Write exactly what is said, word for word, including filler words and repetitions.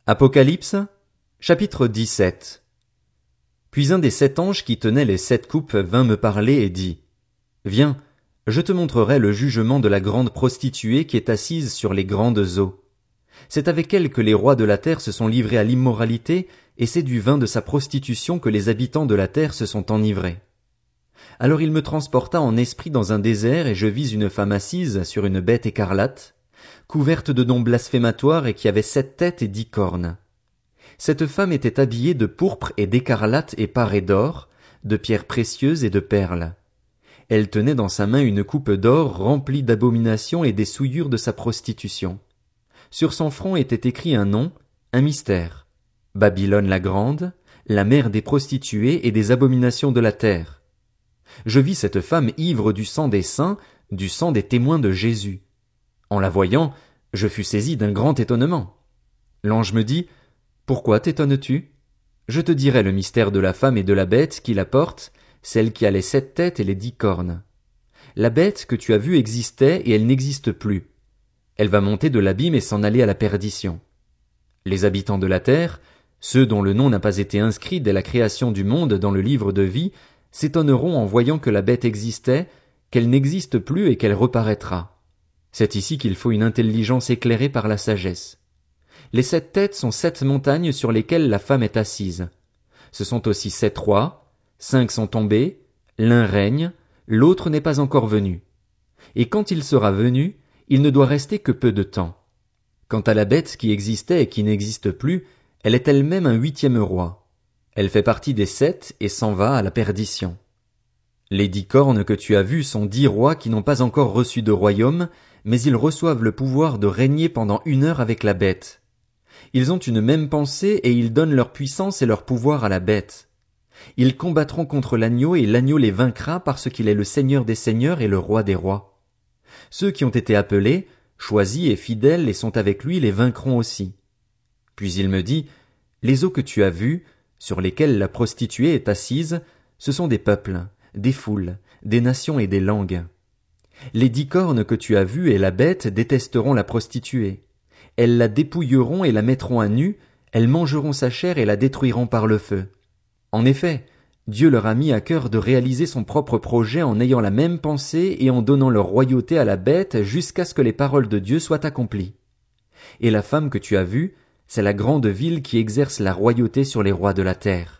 Apocalypse, chapitre dix-sept. Puis un des sept anges qui tenaient les sept coupes vint me parler et dit: Viens, je te montrerai le jugement de la grande prostituée qui est assise sur les grandes eaux. C'est avec elle que les rois de la terre se sont livrés à l'immoralité, et c'est du vin de sa prostitution que les habitants de la terre se sont enivrés. Alors il me transporta en esprit dans un désert, et je vis une femme assise sur une bête écarlate, couverte de noms blasphématoires et qui avait sept têtes et dix cornes. Cette femme était habillée de pourpre et d'écarlate et parée d'or, de pierres précieuses et de perles. Elle tenait dans sa main une coupe d'or remplie d'abominations et des souillures de sa prostitution. Sur son front était écrit un nom, un mystère: Babylone la grande, la mère des prostituées et des abominations de la terre. Je vis cette femme ivre du sang des saints, du sang des témoins de Jésus. En la voyant, je fus saisi d'un grand étonnement. L'ange me dit: Pourquoi t'étonnes-tu? Je te dirai le mystère de la femme et de la bête qui la porte, celle qui a les sept têtes et les dix cornes. La bête que tu as vue existait et elle n'existe plus. Elle va monter de l'abîme et s'en aller à la perdition. Les habitants de la terre, ceux dont le nom n'a pas été inscrit dès la création du monde dans le livre de vie, s'étonneront en voyant que la bête existait, qu'elle n'existe plus et qu'elle reparaîtra. C'est ici qu'il faut une intelligence éclairée par la sagesse. Les sept têtes sont sept montagnes sur lesquelles la femme est assise. Ce sont aussi sept rois, cinq sont tombés, l'un règne, l'autre n'est pas encore venu. Et quand il sera venu, il ne doit rester que peu de temps. Quant à la bête qui existait et qui n'existe plus, elle est elle-même un huitième roi. Elle fait partie des sept et s'en va à la perdition. Les dix cornes que tu as vues sont dix rois qui n'ont pas encore reçu de royaume, mais ils reçoivent le pouvoir de régner pendant une heure avec la bête. Ils ont une même pensée et ils donnent leur puissance et leur pouvoir à la bête. Ils combattront contre l'agneau et l'agneau les vaincra parce qu'il est le Seigneur des seigneurs et le Roi des rois. Ceux qui ont été appelés, choisis et fidèles et sont avec lui les vaincront aussi. Puis il me dit: Les eaux que tu as vues, sur lesquelles la prostituée est assise, ce sont des peuples, des foules, des nations et des langues. Les dix cornes que tu as vues et la bête détesteront la prostituée. Elles la dépouilleront et la mettront à nu, elles mangeront sa chair et la détruiront par le feu. En effet, Dieu leur a mis à cœur de réaliser son propre projet en ayant la même pensée et en donnant leur royauté à la bête jusqu'à ce que les paroles de Dieu soient accomplies. Et la femme que tu as vue, c'est la grande ville qui exerce la royauté sur les rois de la terre.